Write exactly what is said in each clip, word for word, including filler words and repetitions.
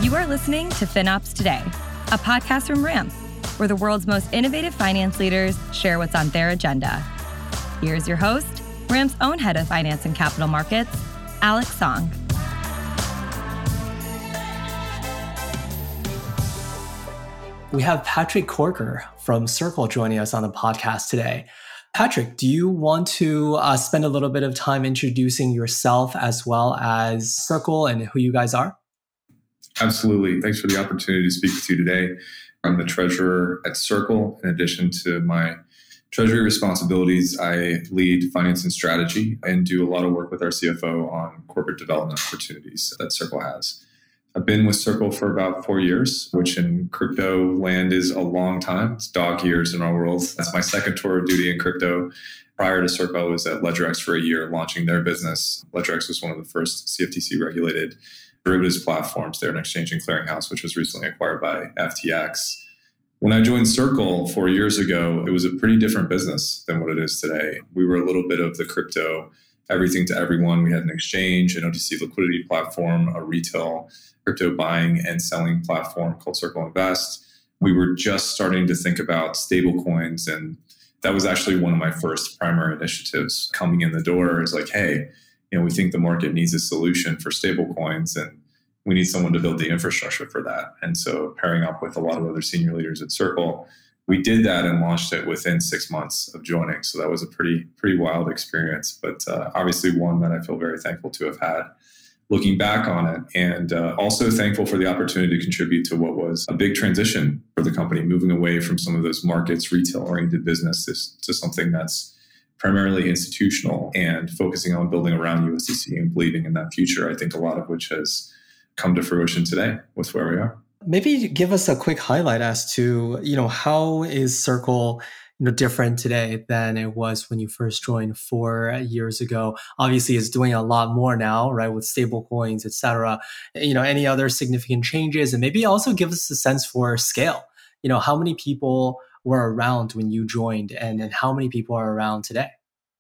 You are listening to FinOps Today, a podcast from Ramp, where the world's most innovative finance leaders share what's on their agenda. Here's your host, Ramp's own head of finance and capital markets, Alex Song. We have Patrick Corker from Circle joining us on the podcast today. Patrick, do you want to uh, spend a little bit of time introducing yourself as well as Circle and who you guys are? Absolutely. Thanks for the opportunity to speak with you today. I'm the treasurer at Circle. In addition to my treasury responsibilities, I lead finance and strategy and do a lot of work with our C F O on corporate development opportunities that Circle has. I've been with Circle for about four years, which in crypto land is a long time. It's dog years in our world. That's my second tour of duty in crypto. Prior to Circle, I was at LedgerX for a year launching their business. LedgerX was one of the first C F T C-regulated derivatives platforms. They're an exchange and clearinghouse, which was recently acquired by F T X. When I joined Circle four years ago, it was a pretty different business than what it is today. We were a little bit of the crypto everything to everyone. We had an exchange, an O T C liquidity platform, a retail crypto buying and selling platform called Circle Invest. We were just starting to think about stablecoins, and that was actually one of my first primary initiatives coming in the door. Is like, hey, you know, we think the market needs a solution for stablecoins, and we need someone to build the infrastructure for that. And so, pairing up with a lot of other senior leaders at Circle, we did that and launched it within six months of joining. So that was a pretty pretty wild experience, but uh, obviously one that I feel very thankful to have had. Looking back on it, and uh, also thankful for the opportunity to contribute to what was a big transition for the company, moving away from some of those markets, retail-oriented businesses to something that's primarily institutional and focusing on building around U S D C and believing in that future. I think a lot of which has come to fruition today with where we are. Maybe give us a quick highlight as to, you know, how is Circle, you know, different today than it was when you first joined four years ago? Obviously, it's doing a lot more now, right, with stable coins, et cetera. You know, any other significant changes? And maybe also give us a sense for scale. You know, how many people were around when you joined, and then how many people are around today?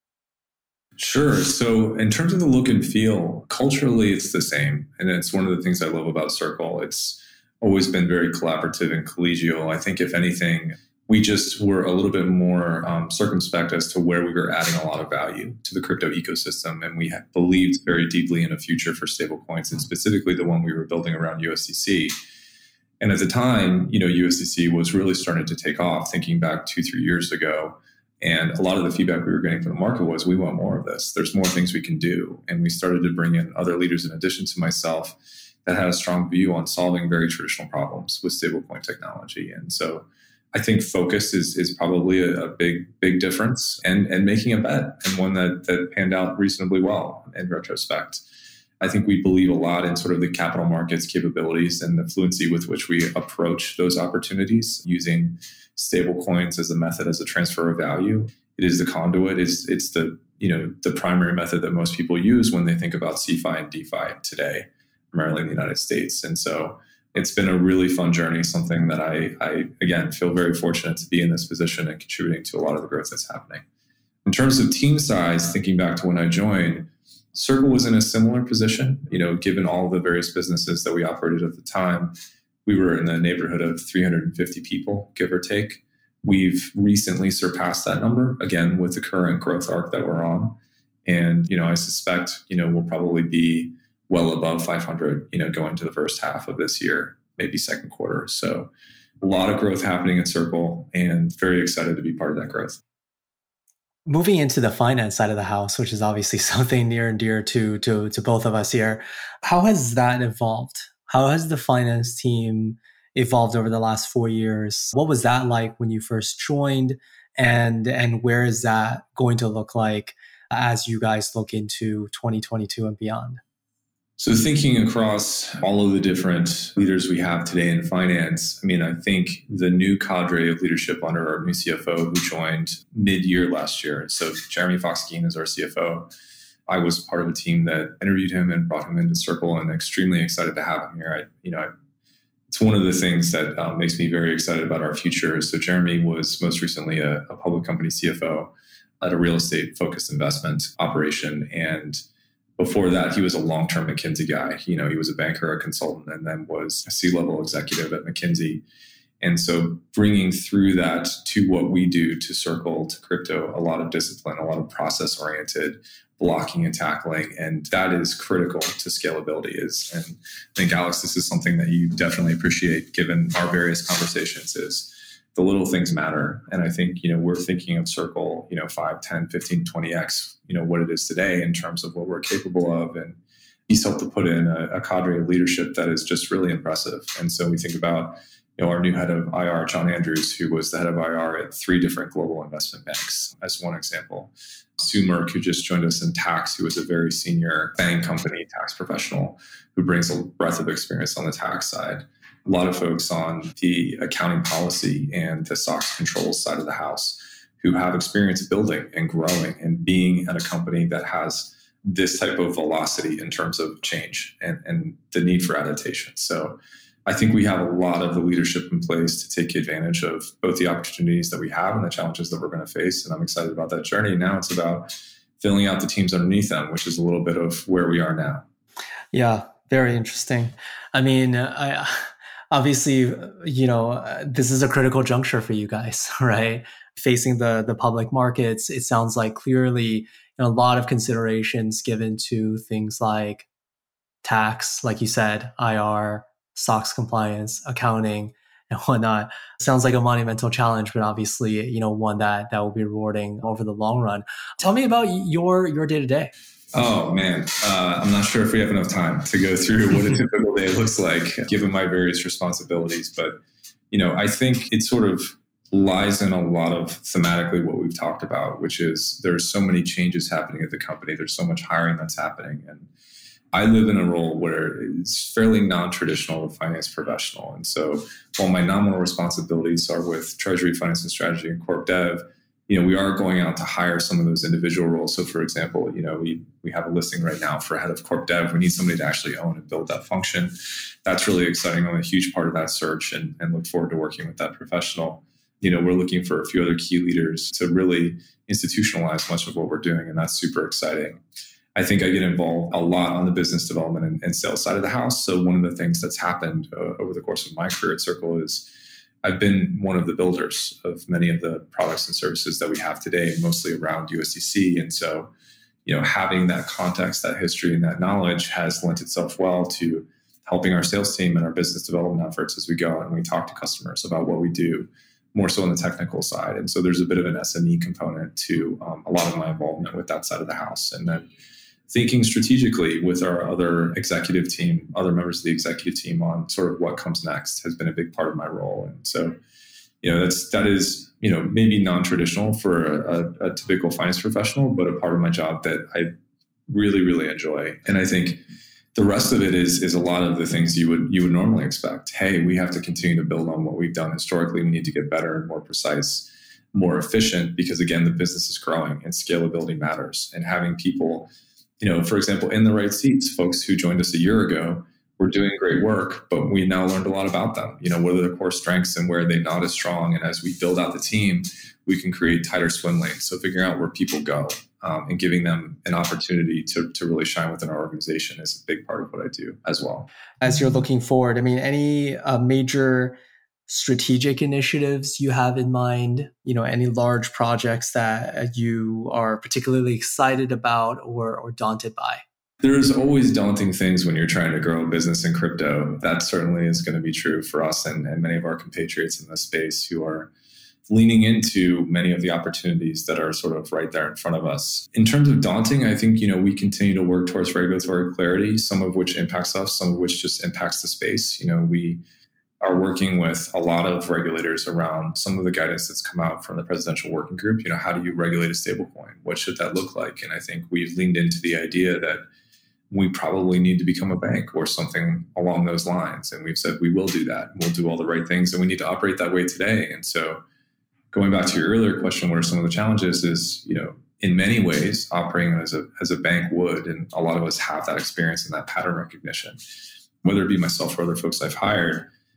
Sure. So in terms of the look and feel, culturally, it's the same. And it's one of the things I love about Circle. It's always been very collaborative and collegial. I think if anything, we just were a little bit more um, circumspect as to where we were adding a lot of value to the crypto ecosystem. And we had believed very deeply in a future for stablecoins, and specifically the one we were building around U S D C. And at the time, you know, U S D C was really starting to take off, thinking back two, three years ago. And a lot of the feedback we were getting from the market was, we want more of this. There's more things we can do. And we started to bring in other leaders in addition to myself that had a strong view on solving very traditional problems with stablecoin technology. And so I think focus is is probably a, a big, big difference, and, and making a bet, and one that, that panned out reasonably well in retrospect. I think we believe a lot in sort of the capital markets capabilities and the fluency with which we approach those opportunities, using stable coins as a method, as a transfer of value. It is the conduit. It's, it's the, you know, the primary method that most people use when they think about C F I and DeFi today, primarily in the United States. And so it's been a really fun journey, something that I, I, again, feel very fortunate to be in this position and contributing to a lot of the growth that's happening. In terms of team size, thinking back to when I joined, Circle was in a similar position, you know, given all the various businesses that we operated at the time. We were in the neighborhood of three hundred fifty people, give or take. We've recently surpassed that number, again, with the current growth arc that we're on. And, you know, I suspect, you know, we'll probably be well above five hundred, you know, going to the first half of this year, maybe second quarter. So a lot of growth happening at Circle, and very excited to be part of that growth. Moving into the finance side of the house, which is obviously something near and dear to, to, to both of us here, how has that evolved? How has the finance team evolved over the last four years? What was that like when you first joined? And, and where is that going to look like as you guys look into twenty twenty-two and beyond? So thinking across all of the different leaders we have today in finance, I mean, I think the new cadre of leadership under our new C F O who joined mid-year last year. So Jeremy Fox-Geen is our C F O. I was part of a team that interviewed him and brought him into Circle, and extremely excited to have him here. I, you know, I, it's one of the things that um, makes me very excited about our future. So Jeremy was most recently a, a public company C F O at a real estate focused investment operation, and Before that, he was a long-term McKinsey guy. You know, he was a banker, a consultant, and then was a C-level executive at McKinsey. And so bringing through that to what we do to Circle, to crypto, a lot of discipline, a lot of process-oriented blocking and tackling. And that is critical to scalability. Is, and I think, Alex, this is something that you definitely appreciate given our various conversations, is the little things matter. And I think, you know, we're thinking of Circle, you know, five, ten, fifteen, twenty X, you know, what it is today in terms of what we're capable of. And he's helped to put in a, a cadre of leadership that is just really impressive. And so we think about, you know, our new head of I R, John Andrews, who was the head of I R at three different global investment banks, as one example. Sue Merck, who just joined us in tax, who is a very senior bank company tax professional who brings a breadth of experience on the tax side. A lot of folks on the accounting policy and the S O X controls side of the house who have experience building and growing and being at a company that has this type of velocity in terms of change and, and the need for adaptation. So I think we have a lot of the leadership in place to take advantage of both the opportunities that we have and the challenges that we're going to face. And I'm excited about that journey. Now it's about filling out the teams underneath them, which is a little bit of where we are now. Yeah, very interesting. I mean, I, obviously, you know, this is a critical juncture for you guys, right? Facing the, the public markets, it sounds like clearly, you know, a lot of considerations given to things like tax, like you said, I R, S O X compliance, accounting, and whatnot. Sounds like a monumental challenge, but obviously, you know, one that that will be rewarding over the long run. Tell me about your your day to day. Oh man, uh, I'm not sure if we have enough time to go through what a typical day looks like, given my various responsibilities. But you know, I think it sort of lies in a lot of thematically what we've talked about, which is there's so many changes happening at the company. There's so much hiring that's happening, and I live in a role where it's fairly non-traditional finance professional. And so while my nominal responsibilities are with treasury, finance and strategy, and corp dev, you know, we are going out to hire some of those individual roles. So for example, you know, we we have a listing right now for head of corp dev. We need somebody to actually own and build that function. That's really exciting. I'm a huge part of that search and, and look forward to working with that professional. You know, we're looking for a few other key leaders to really institutionalize much of what we're doing. And that's super exciting. I think I get involved a lot on the business development and, and sales side of the house. So one of the things that's happened uh, over the course of my career at Circle is I've been one of the builders of many of the products and services that we have today, mostly around U S D C. And so, you know, having that context, that history, and that knowledge has lent itself well to helping our sales team and our business development efforts as we go and we talk to customers about what we do, more so on the technical side. And so there's a bit of an S M E component to um, a lot of my involvement with that side of the house. And then thinking strategically with our other executive team, other members of the executive team on sort of what comes next has been a big part of my role. And so, you know, that's, that is, you know, maybe non-traditional for a, a, a typical finance professional, but a part of my job that I really, really enjoy. And I think the rest of it is, is a lot of the things you would, you would normally expect. Hey, we have to continue to build on what we've done historically. We need to get better and more precise, more efficient, because again, the business is growing and scalability matters. And having people, you know, for example, in the right seats, folks who joined us a year ago were doing great work, but we now learned a lot about them. You know, what are their core strengths and where are they not as strong? And as we build out the team, we can create tighter swim lanes. So figuring out where people go um, and giving them an opportunity to, to really shine within our organization is a big part of what I do as well. As you're looking forward, I mean, any uh, major strategic initiatives you have in mind, you know, any large projects that you are particularly excited about or, or daunted by? There's always daunting things when you're trying to grow a business in crypto. That certainly is going to be true for us and, and many of our compatriots in this space who are leaning into many of the opportunities that are sort of right there in front of us. In terms of daunting, I think, you know, we continue to work towards regulatory clarity, some of which impacts us, some of which just impacts the space. You know, we are working with a lot of regulators around some of the guidance that's come out from the presidential working group. You know, how do you regulate a stablecoin? What should that look like? And I think we've leaned into the idea that we probably need to become a bank or something along those lines. And we've said we will do that. We'll do all the right things and we need to operate that way today. And so going back to your earlier question, what are some of the challenges is, you know, in many ways operating as a, as a bank would, and a lot of us have that experience and that pattern recognition, whether it be myself or other folks I've hired.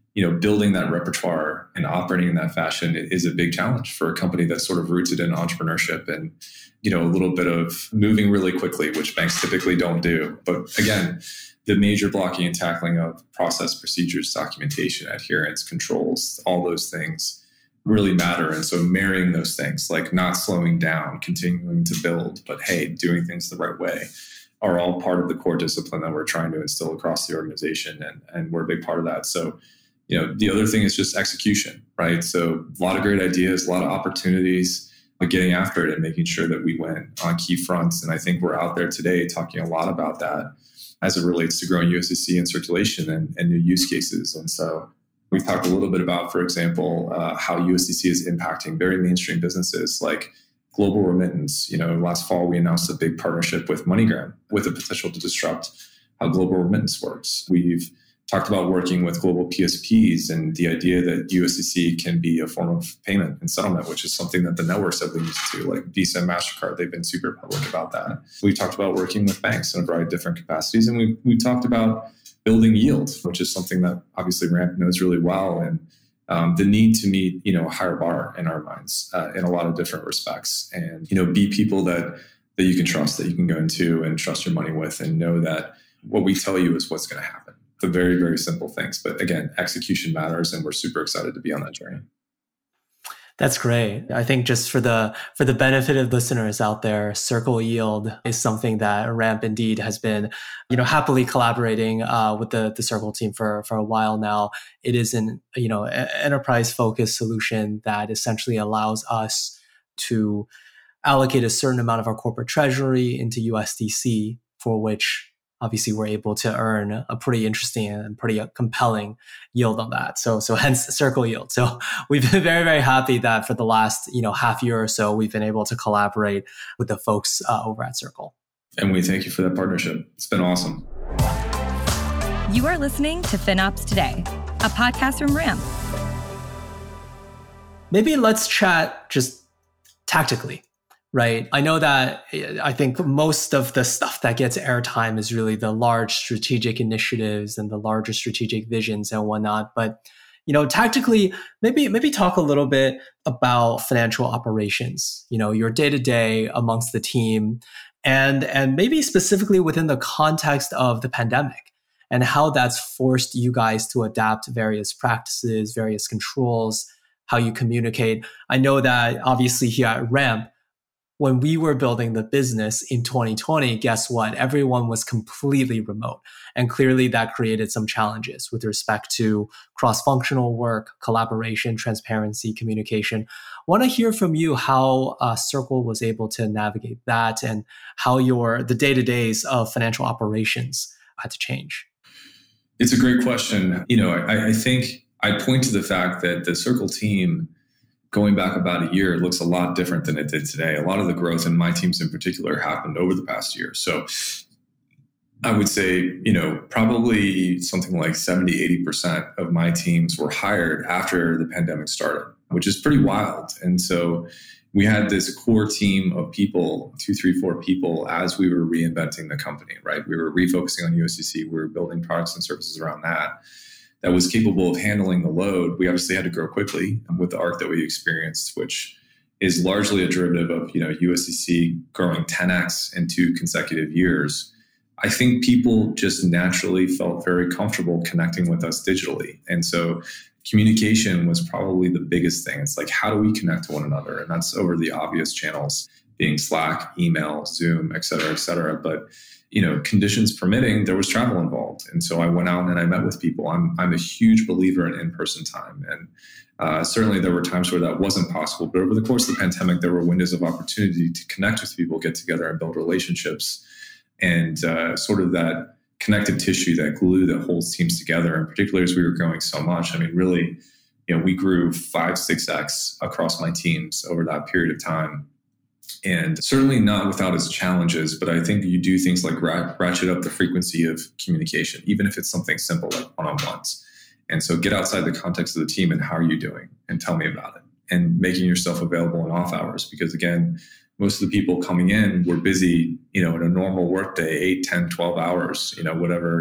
you know, building that repertoire and operating in that fashion is a big challenge for a company that's sort of rooted in entrepreneurship and, you know, a little bit of moving really quickly, which banks typically don't do. But again, the major blocking and tackling of process, procedures, documentation, adherence, controls, all those things really matter. And so marrying those things, like not slowing down, continuing to build, but hey, doing things the right way, are all part of the core discipline that we're trying to instill across the organization. And, and we're a big part of that. So, you know, the other thing is just execution, right? So a lot of great ideas, a lot of opportunities, but getting after it and making sure that we win on key fronts. And I think we're out there today talking a lot about that as it relates to growing U S D C in circulation and, and new use cases. And so we've talked a little bit about, for example, uh, how U S D C is impacting very mainstream businesses like global remittance. You know, last fall, we announced a big partnership with MoneyGram with the potential to disrupt how global remittance works. We've talked about working with global P S Ps and the idea that U S D C can be a form of payment and settlement, which is something that the networks have been used to, like Visa and MasterCard. They've been super public about that. We've talked about working with banks in a variety of different capacities. And we we talked about building yield, which is something that obviously Ramp knows really well. And um, the need to meet, you know, a higher bar in our minds uh, in a lot of different respects. And, you know, be people that that you can trust, that you can go into and trust your money with, and know that what we tell you is what's going to happen. The very, very simple things. But again, execution matters, and we're super excited to be on that journey. That's great. I think just for the for the benefit of listeners out there, Circle Yield is something that Ramp indeed has been, you know, happily collaborating uh, with the the Circle team for for a while now. It is an, you know, enterprise focused solution that essentially allows us to allocate a certain amount of our corporate treasury into U S D C, for which obviously we're able to earn a pretty interesting and pretty compelling yield on that. So, so hence Circle Yield. So we've been very, very happy that for the last, you know, half year or so, we've been able to collaborate with the folks uh, over at Circle. And we thank you for that partnership. It's been awesome. You are listening to FinOps Today, a podcast from Ramp. Maybe let's chat just tactically. Right. I know that I think most of the stuff that gets airtime is really the large strategic initiatives and the larger strategic visions and whatnot. But, you know, tactically, maybe maybe talk a little bit about financial operations, you know, your day to day amongst the team, and and maybe specifically within the context of the pandemic and how that's forced you guys to adapt various practices, various controls, how you communicate. I know that obviously here at Ramp, when we were building the business in twenty twenty, guess what? Everyone was completely remote. And clearly that created some challenges with respect to cross-functional work, collaboration, transparency, communication. I want to hear from you how uh, Circle was able to navigate that and how your the day-to-days of financial operations had to change. It's a great question. You know, I, I think I point to the fact that the Circle team, going back about a year, it looks a lot different than it did today. A lot of the growth in my teams in particular happened over the past year. So I would say, you know, probably something like seventy, eighty percent of my teams were hired after the pandemic started, which is pretty wild. And so we had this core team of people, two, three, four people, as we were reinventing the company, right? We were refocusing on U S D C. We were building products and services around that. That was capable of handling the load. We obviously had to grow quickly with the arc that we experienced, which is largely a derivative of, you know, U S D C growing ten x in two consecutive years. I think people just naturally felt very comfortable connecting with us digitally. And so communication was probably the biggest thing. It's like, how do we connect to one another? And that's over the obvious channels, being Slack, email, Zoom, et cetera, et cetera. But you know, conditions permitting, there was travel involved. And so I went out and I met with people. I'm I'm a huge believer in in-person time. And uh, certainly there were times where that wasn't possible. But over the course of the pandemic, there were windows of opportunity to connect with people, get together and build relationships. And uh, sort of that connective tissue, that glue that holds teams together, and particularly as we were growing so much. I mean, really, you know, we grew five, six x across my teams over that period of time. And certainly not without its challenges, but I think you do things like ratchet up the frequency of communication, even if it's something simple like one-on-ones. And so get outside the context of the team and how are you doing? And tell me about it. And making yourself available in off hours. Because again, most of the people coming in were busy, you know, in a normal workday, eight, ten, twelve hours, you know, whatever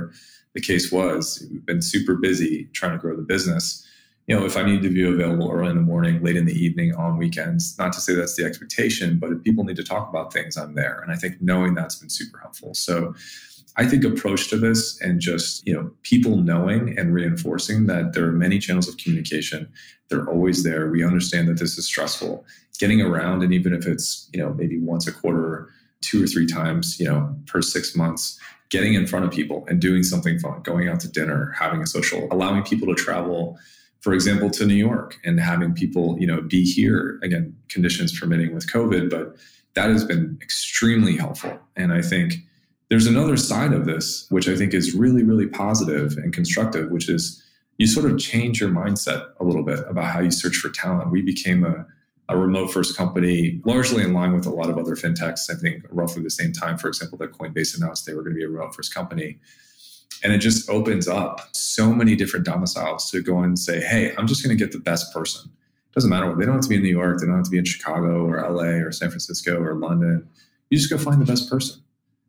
the case was, we've been super busy trying to grow the business. You know, if I need to be available early in the morning, late in the evening, on weekends, not to say that's the expectation, but if people need to talk about things, I'm there. And I think knowing that's been super helpful. So I think approach to this and just, you know, people knowing and reinforcing that there are many channels of communication. They're always there. We understand that this is stressful. Getting around, and even if it's, you know, maybe once a quarter, two or three times, you know, per six months, getting in front of people and doing something fun, going out to dinner, having a social, allowing people to travel, for example, to New York, and having people, you know, be here, again, conditions permitting with COVID, but that has been extremely helpful. And I think there's another side of this, which I think is really, really positive and constructive, which is you sort of change your mindset a little bit about how you search for talent. We became a, a remote first company, largely in line with a lot of other fintechs. I think roughly the same time, for example, that Coinbase announced they were going to be a remote first company. And it just opens up so many different domiciles to go and say, hey, I'm just going to get the best person. It doesn't matter what, they don't have to be in New York. They don't have to be in Chicago or L A or San Francisco or London. You just go find the best person.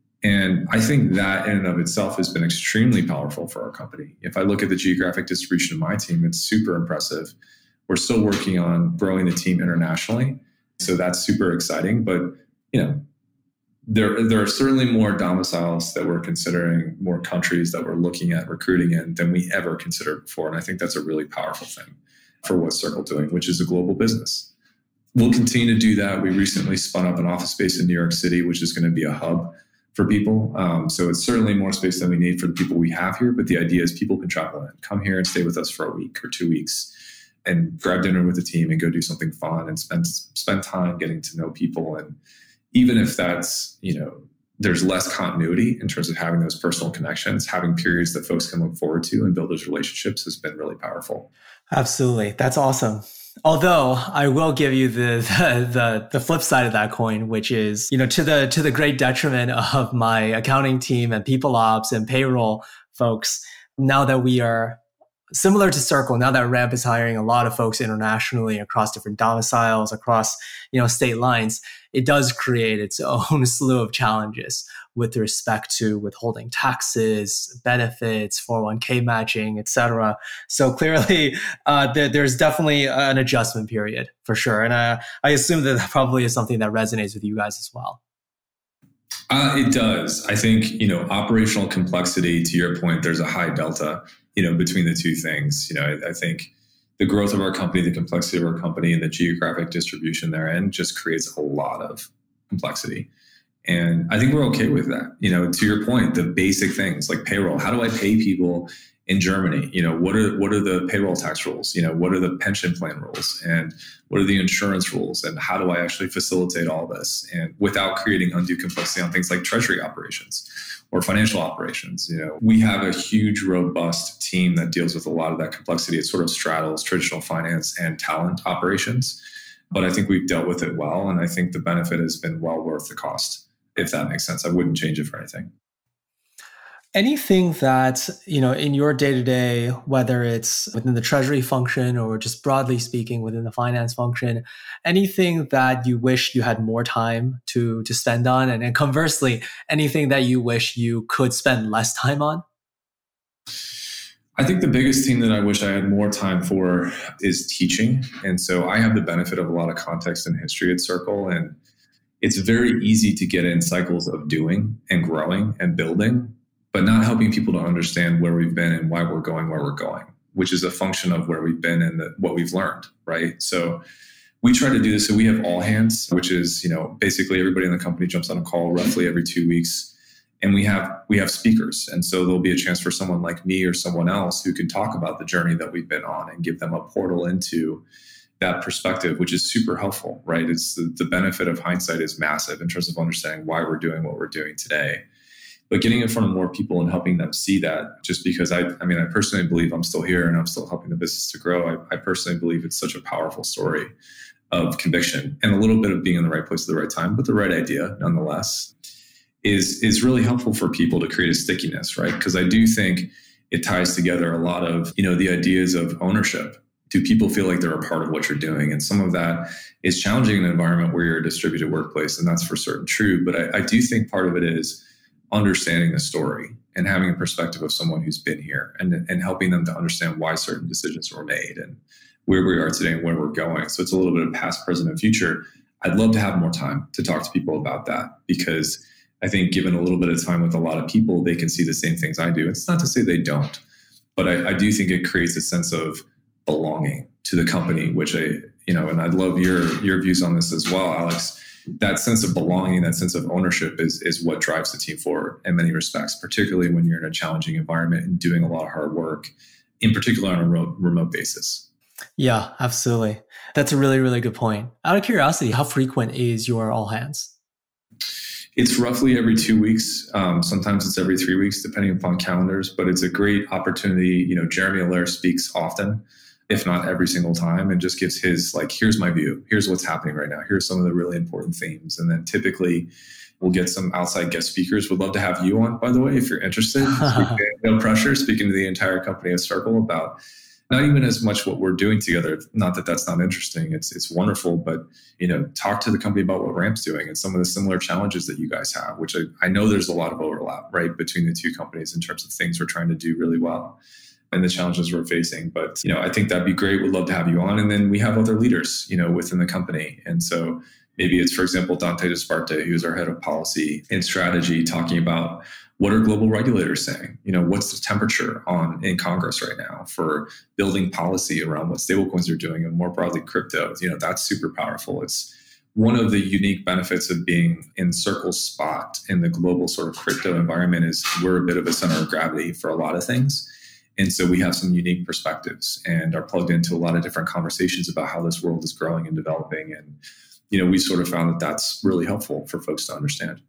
And I think that in and of itself has been extremely powerful for our company. If I look at the geographic distribution of my team, it's super impressive. We're still working on growing the team internationally. So that's super exciting. But, you know, there, there are certainly more domiciles that we're considering, more countries that we're looking at recruiting in than we ever considered before. And I think that's a really powerful thing for what Circle doing, which is a global business. We'll continue to do that. We recently spun up an office space in New York City, which is going to be a hub for people. Um, so it's certainly more space than we need for the people we have here. But the idea is people can travel in, come here and stay with us for a week or two weeks and grab dinner with the team and go do something fun and spend spend time getting to know people. And even if that's, you know, there's less continuity in terms of having those personal connections, having periods that folks can look forward to and build those relationships has been really powerful. Absolutely. That's awesome. Although I will give you the, the the the flip side of that coin, which is, you know, to the to the great detriment of my accounting team and people ops and payroll folks, now that we are similar to Circle, now that Ramp is hiring a lot of folks internationally across different domiciles, across, you know, state lines, it does create its own slew of challenges with respect to withholding taxes, benefits, four oh one k matching, et cetera. So clearly, uh, there, there's definitely an adjustment period for sure. And uh, I assume that, that probably is something that resonates with you guys as well. Uh, it does. I think, you know, operational complexity, to your point, there's a high delta, you know, between the two things. You know, I, I think the growth of our company, the complexity of our company, and the geographic distribution therein just creates a lot of complexity. And I think we're okay with that. You know, to your point, the basic things like payroll. How do I pay people in Germany? You know, what are what are the payroll tax rules? You know, what are the pension plan rules? And what are the insurance rules? And how do I actually facilitate all this? And without creating undue complexity on things like treasury operations or financial operations. You know, we have a huge, robust team that deals with a lot of that complexity. It sort of straddles traditional finance and talent operations. But I think we've dealt with it well. And I think the benefit has been well worth the cost. If that makes sense. I wouldn't change it for anything. Anything that, you know, in your day-to-day, whether it's within the treasury function or just broadly speaking within the finance function, anything that you wish you had more time to to spend on, and, and conversely, anything that you wish you could spend less time on? I think the biggest thing that I wish I had more time for is teaching. And so I have the benefit of a lot of context and history at Circle, and it's very easy to get in cycles of doing and growing and building, but not helping people to understand where we've been and why we're going where we're going, which is a function of where we've been and the, what we've learned, right? So we try to do this. So we have all hands, which is, you know, basically everybody in the company jumps on a call roughly every two weeks. And we have we have speakers. And so there'll be a chance for someone like me or someone else who can talk about the journey that we've been on and give them a portal into that perspective, which is super helpful, right? It's the, the benefit of hindsight is massive in terms of understanding why we're doing what we're doing today. But getting in front of more people and helping them see that, just because I, I mean, I personally believe I'm still here and I'm still helping the business to grow. I, I personally believe it's such a powerful story of conviction and a little bit of being in the right place at the right time, but the right idea nonetheless is, is really helpful for people to create a stickiness, right? Because I do think it ties together a lot of, you know, the ideas of ownership. Do people feel like they're a part of what you're doing? And some of that is challenging in an environment where you're a distributed workplace, and that's for certain true. But I, I do think part of it is understanding the story and having a perspective of someone who's been here and, and helping them to understand why certain decisions were made and where we are today and where we're going. So it's a little bit of past, present, and future. I'd love to have more time to talk to people about that, because I think given a little bit of time with a lot of people, they can see the same things I do. It's not to say they don't, but I, I do think it creates a sense of belonging to the company, which I, you know, and I'd love your your views on this as well, Alex. That sense of belonging, that sense of ownership is is what drives the team forward in many respects, particularly when you're in a challenging environment and doing a lot of hard work, in particular on a remote, remote basis. Yeah, absolutely. That's a really, really good point. Out of curiosity, how frequent is your all hands? It's roughly every two weeks. Um, sometimes it's every three weeks, depending upon calendars, but it's a great opportunity. You know, Jeremy Allaire speaks often, if not every single time, and just gives his, like, here's my view. Here's what's happening right now. Here's some of the really important themes. And then typically we'll get some outside guest speakers. Would love to have you on, by the way, if you're interested. No pressure, speaking to the entire company of Circle about not even as much what we're doing together. Not that that's not interesting. It's it's wonderful, but, you know, talk to the company about what Ramp's doing and some of the similar challenges that you guys have, which I, I know there's a lot of overlap, right, between the two companies in terms of things we're trying to do really well and the challenges we're facing. But, you know, I think that'd be great. We'd love to have you on. And then we have other leaders, you know, within the company. And so maybe it's, for example, Dante Disparte, who's our head of policy and strategy, talking about what are global regulators saying? You know, what's the temperature on in Congress right now for building policy around what stablecoins are doing and more broadly crypto? You know, that's super powerful. It's one of the unique benefits of being in Circle's spot in the global sort of crypto environment is we're a bit of a center of gravity for a lot of things. And so we have some unique perspectives and are plugged into a lot of different conversations about how this world is growing and developing. And, you know, we sort of found that that's really helpful for folks to understand.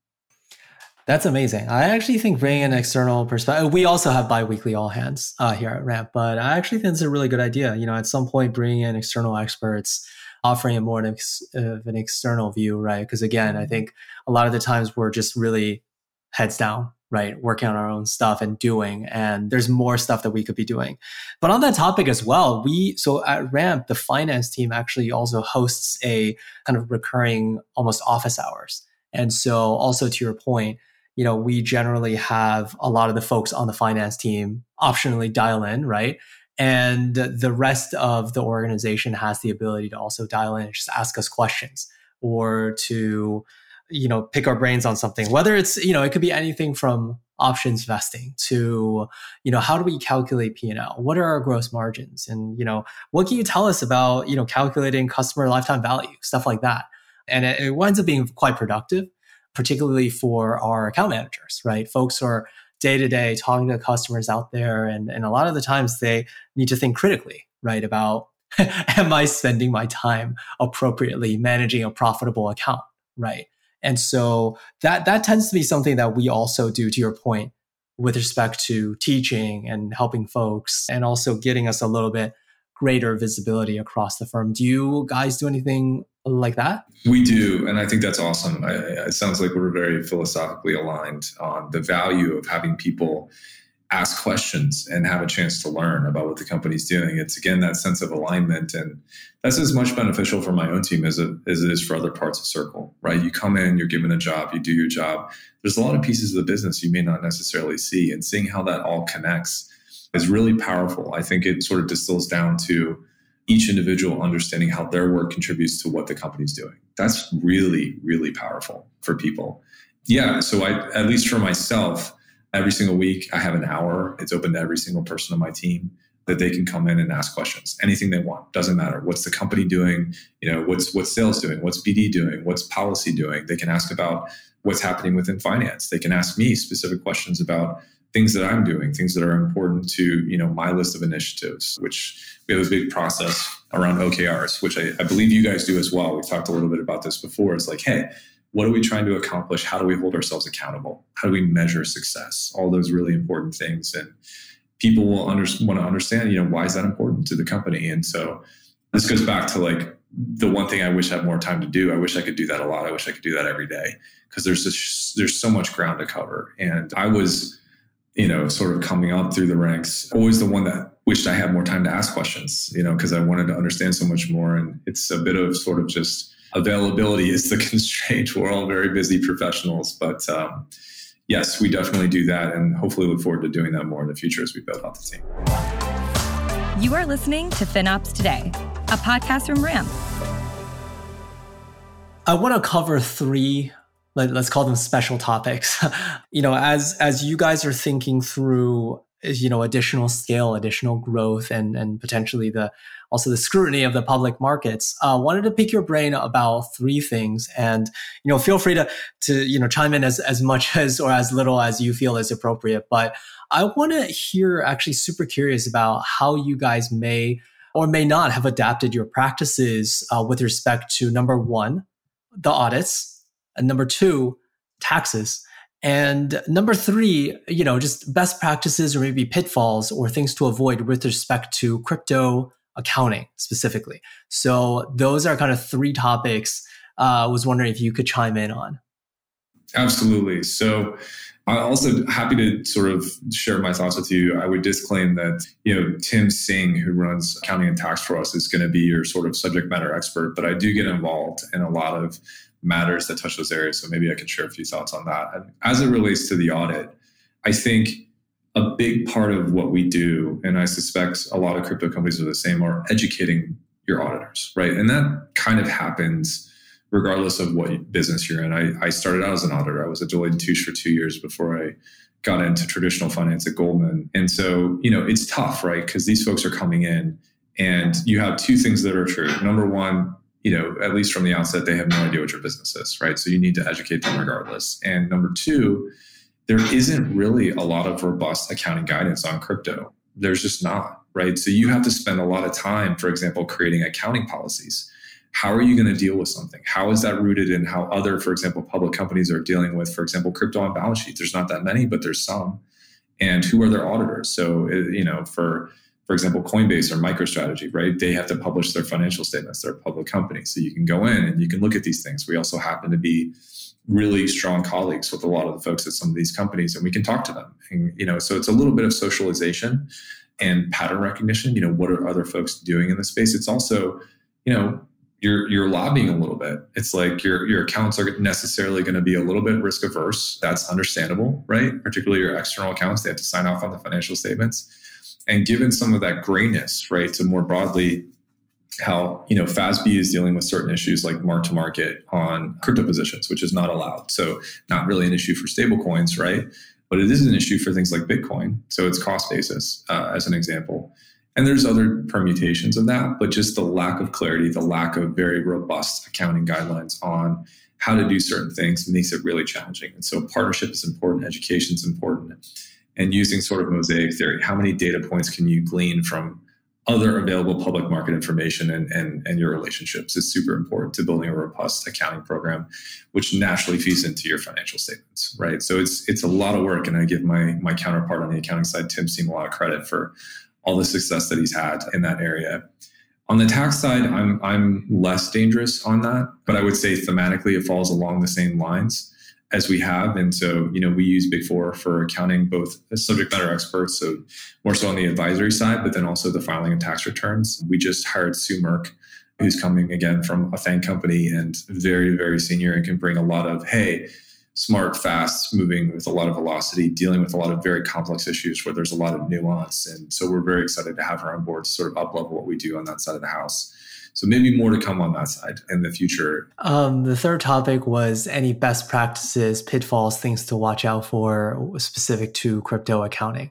That's amazing. I actually think bringing an external perspective, we also have biweekly all hands uh, here at Ramp, but I actually think it's a really good idea. You know, at some point, bringing in external experts, offering a more an ex, uh, an external view, right? Because again, I think a lot of the times we're just really heads down, right? Working on our own stuff and doing, and there's more stuff that we could be doing. But on that topic as well, we, so at Ramp, the finance team actually also hosts a kind of recurring almost office hours. And so also to your point, you know, we generally have a lot of the folks on the finance team optionally dial in, right? And the rest of the organization has the ability to also dial in and just ask us questions or to, you know, pick our brains on something, whether it's, you know, it could be anything from options vesting to, you know, how do we calculate P and L? What are our gross margins? And, you know, what can you tell us about, you know, calculating customer lifetime value, stuff like that. And it, it winds up being quite productive, particularly for our account managers, right? Folks are day to day talking to customers out there. And, and a lot of the times they need to think critically, right? About, am I spending my time appropriately managing a profitable account, right? And so that, that tends to be something that we also do, to your point, with respect to teaching and helping folks and also getting us a little bit greater visibility across the firm. Do you guys do anything like that? We do. And I think that's awesome. I, it sounds like we're very philosophically aligned on the value of having people ask questions and have a chance to learn about what the company's doing. It's, again, that sense of alignment. And that's as much beneficial for my own team as it, as it is for other parts of Circle, right? You come in, you're given a job, you do your job. There's a lot of pieces of the business you may not necessarily see, and seeing how that all connects is really powerful. I think it sort of distills down to each individual understanding how their work contributes to what the company's doing. That's really, really powerful for people. Yeah. So I, at least for myself, every single week I have an hour. It's open to every single person on my team that they can come in and ask questions. Anything they want. Doesn't matter. What's the company doing? You know, what's what's sales doing? What's B D doing? What's policy doing? They can ask about what's happening within finance. They can ask me specific questions about things that I'm doing, things that are important to, you know, my list of initiatives, which we have a big process around O K Rs, which I, I believe you guys do as well. We've talked a little bit about this before. It's like, hey, what are we trying to accomplish? How do we hold ourselves accountable? How do we measure success? All those really important things. And people will under, want to understand, you know, why is that important to the company? And so this goes back to like the one thing I wish I had more time to do. I wish I could do that a lot. I wish I could do that every day because there's just, there's so much ground to cover. And I was, you know, sort of coming up through the ranks, always the one that wished I had more time to ask questions, you know, because I wanted to understand so much more. And it's a bit of sort of just availability is the constraint. We're all very busy professionals, but, um, yes, we definitely do that, and hopefully look forward to doing that more in the future as we build out the team. You are listening to FinOps Today, a podcast from Ramp. I want to cover three, let, let's call them special topics. you know, as as you guys are thinking through, you know, additional scale, additional growth, and and potentially the also the scrutiny of the public markets, I uh, wanted to pick your brain about three things. And, you know, feel free to, to you know, chime in as, as much as or as little as you feel is appropriate. But I want to hear, actually super curious about how you guys may or may not have adapted your practices uh, with respect to, number one, the audits, and number two, taxes. And number three, you know, just best practices or maybe pitfalls or things to avoid with respect to crypto accounting specifically. So those are kind of three topics uh, I was wondering if you could chime in on. Absolutely. So I'm also happy to sort of share my thoughts with you. I would disclaim that, you know, Tim Singh, who runs accounting and tax for us, is going to be your sort of subject matter expert, but I do get involved in a lot of matters that touch those areas. So maybe I could share a few thoughts on that. And as it relates to the audit, I think a big part of what we do, and I suspect a lot of crypto companies are the same, are educating your auditors, right? And that kind of happens regardless of what business you're in. I, I started out as an auditor. I was at Deloitte and Touche for two years before I got into traditional finance at Goldman. And so, you know, it's tough, right? Because these folks are coming in and you have two things that are true. Number one, you know, at least from the outset, they have no idea what your business is, right? So you need to educate them regardless. And number two, there isn't really a lot of robust accounting guidance on crypto. There's just not, right? So you have to spend a lot of time, for example, creating accounting policies. How are you going to deal with something? How is that rooted in how other, for example, public companies are dealing with, for example, crypto on balance sheets? There's not that many, but there's some. And who are their auditors? So, you know, for For example, Coinbase or MicroStrategy, right? They have to publish their financial statements. They're a public company. So you can go in and you can look at these things. We also happen to be really strong colleagues with a lot of the folks at some of these companies, and we can talk to them. And, you know, so it's a little bit of socialization and pattern recognition. You know, what are other folks doing in the space? It's also, you know, you're you're lobbying a little bit. It's like your your accounts are necessarily going to be a little bit risk averse. That's understandable, right? Particularly your external accounts, they have to sign off on the financial statements. And given some of that grayness, right, to more broadly how, you know, F A S B is dealing with certain issues like mark to market on crypto positions, which is not allowed. So not really an issue for stable coins, right? But it is an issue for things like Bitcoin. So it's cost basis uh, as an example. And there's other permutations of that, but just the lack of clarity, the lack of very robust accounting guidelines on how to do certain things makes it really challenging. And so partnership is important, education is important. And using sort of mosaic theory, how many data points can you glean from other available public market information and, and, and your relationships is super important to building a robust accounting program, which naturally feeds into your financial statements, right? So it's it's a lot of work, and I give my my counterpart on the accounting side, Tim Singh, a lot of credit for all the success that he's had in that area. On the tax side, I'm I'm less dangerous on that, but I would say thematically it falls along the same lines as we have. And so, you know, we use Big Four for accounting, both as subject matter experts, so more so on the advisory side, but then also the filing and tax returns. We just hired Sue Merck, who's coming again from a FANG company and very, very senior and can bring a lot of, hey, smart, fast, moving with a lot of velocity, dealing with a lot of very complex issues where there's a lot of nuance. And so we're very excited to have her on board to sort of up-level what we do on that side of the house. So maybe more to come on that side in the future. Um, the third topic was any best practices, pitfalls, things to watch out for specific to crypto accounting.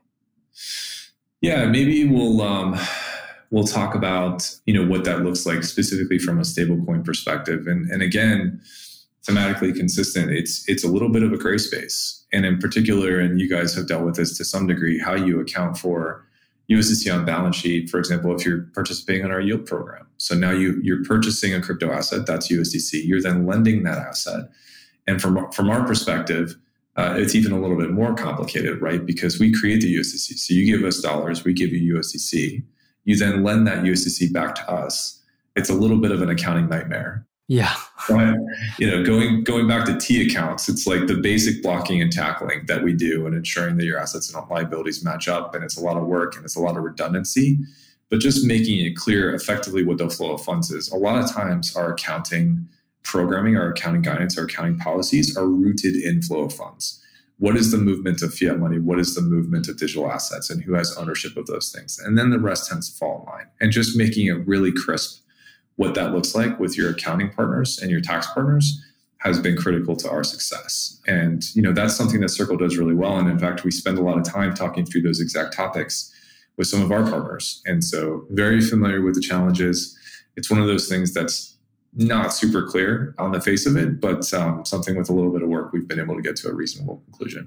Yeah, maybe we'll um, we'll talk about, you know, what that looks like specifically from a stablecoin perspective. And and again, thematically consistent, it's it's a little bit of a gray space. And in particular, and you guys have dealt with this to some degree, how you account for U S D C on balance sheet, for example, if you're participating in our yield program. So now you, you're purchasing a crypto asset, that's U S D C. You're then lending that asset. And from, from our perspective, uh, it's even a little bit more complicated, right? Because we create the U S D C. So you give us dollars, we give you U S D C. You then lend that U S D C back to us. It's a little bit of an accounting nightmare. Yeah. But, you know, going going back to T accounts, it's like the basic blocking and tackling that we do and ensuring that your assets and liabilities match up. And it's a lot of work and it's a lot of redundancy, but just making it clear effectively what the flow of funds is. A lot of times our accounting programming, our accounting guidance, our accounting policies are rooted in flow of funds. what is the movement of fiat money? What is the movement of digital assets? And who has ownership of those things? And then the rest tends to fall in line. And just making it really crisp what that looks like with your accounting partners and your tax partners has been critical to our success. And, you know, that's something that Circle does really well. And in fact, we spend a lot of time talking through those exact topics with some of our partners. And so very familiar with the challenges. It's one of those things that's not super clear on the face of it, but um, something with a little bit of work, we've been able to get to a reasonable conclusion.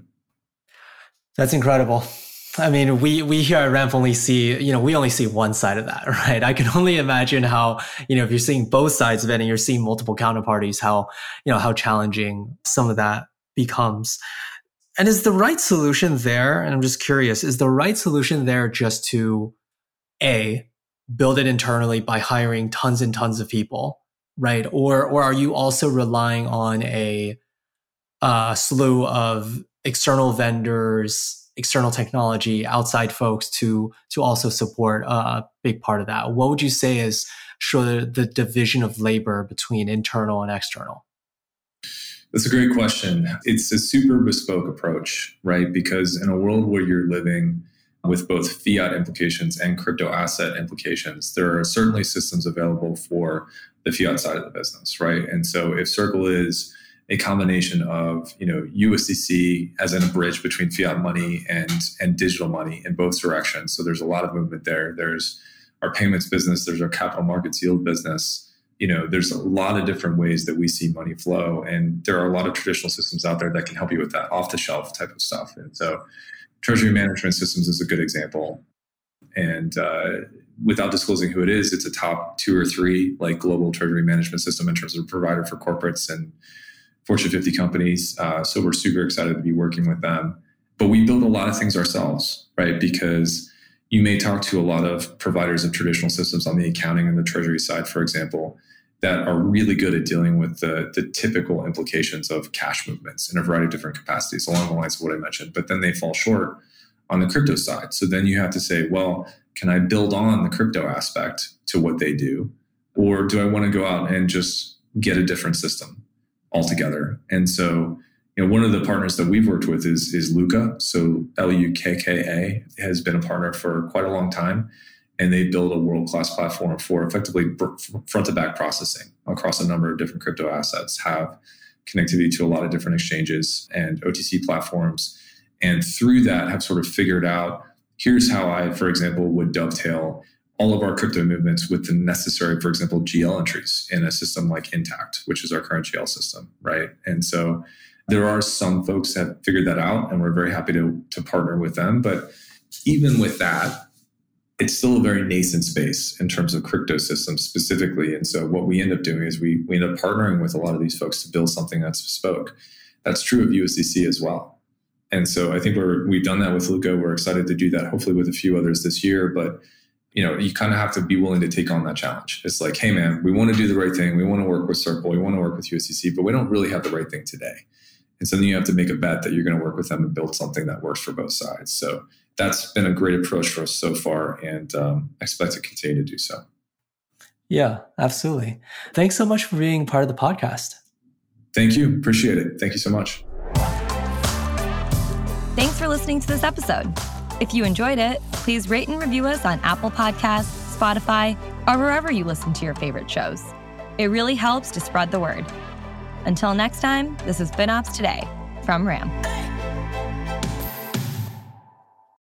That's incredible. I mean, we we here at Ramp only see, you know, we only see one side of that, right? I can only imagine how, you know, if you're seeing both sides of it and you're seeing multiple counterparties, how, you know, how challenging some of that becomes. And is the right solution there, and I'm just curious, is the right solution there just to, A, build it internally by hiring tons and tons of people, right? Or or are you also relying on a uh, slew of external vendors, external technology, outside folks to to also support a big part of that? What would you say is sure the division of labor between internal and external? That's a great question. It's a super bespoke approach, right? Because in a world where you're living with both fiat implications and crypto asset implications, there are certainly systems available for the fiat side of the business, right? And so if Circle is a combination of, you know, U S D C as in a bridge between fiat money and, and digital money in both directions. So there's a lot of movement there. There's our payments business. There's our capital markets yield business. You know, there's a lot of different ways that we see money flow. And there are a lot of traditional systems out there that can help you with that off the shelf type of stuff. And so treasury management systems is a good example. And uh, without disclosing who it is, it's a top two or three like global treasury management system in terms of provider for corporates and Fortune fifty companies. Uh, so we're super excited to be working with them. But we build a lot of things ourselves, right? Because you may talk to a lot of providers of traditional systems on the accounting and the treasury side, for example, that are really good at dealing with the, the typical implications of cash movements in a variety of different capacities, along the lines of what I mentioned. But then they fall short on the crypto side. So then you have to say, well, can I build on the crypto aspect to what they do? Or do I want to go out and just get a different system altogether? And so, you know, one of the partners that we've worked with is, is Lukka. So L U K K A has been a partner for quite a long time. And they build a world-class platform for effectively front to back processing across a number of different crypto assets, have connectivity to a lot of different exchanges and O T C platforms. And through that have sort of figured out, here's how I, for example, would dovetail all of our crypto movements with the necessary, for example, G L entries in a system like Intact, which is our current G L system, right? And so there are some folks that have figured that out, and we're very happy to, to partner with them. But even with that, it's still a very nascent space in terms of crypto systems specifically. And so what we end up doing is we, we end up partnering with a lot of these folks to build something that's bespoke. That's true of U S D C as well. And so I think we're, we've done that with Lukka. We're excited to do that, hopefully with a few others this year. But, you know, you kind of have to be willing to take on that challenge. It's like, hey, man, we want to do the right thing. We want to work with Circle. We want to work with U S D C, but we don't really have the right thing today. And so then you have to make a bet that you're going to work with them and build something that works for both sides. So that's been a great approach for us so far, and um, expect to continue to do so. Yeah, absolutely. Thanks so much for being part of the podcast. Thank you. Appreciate it. Thank you so much. Thanks for listening to this episode. If you enjoyed it, please rate and review us on Apple Podcasts, Spotify, or wherever you listen to your favorite shows. It really helps to spread the word. Until next time, this is FinOps Today from RAM.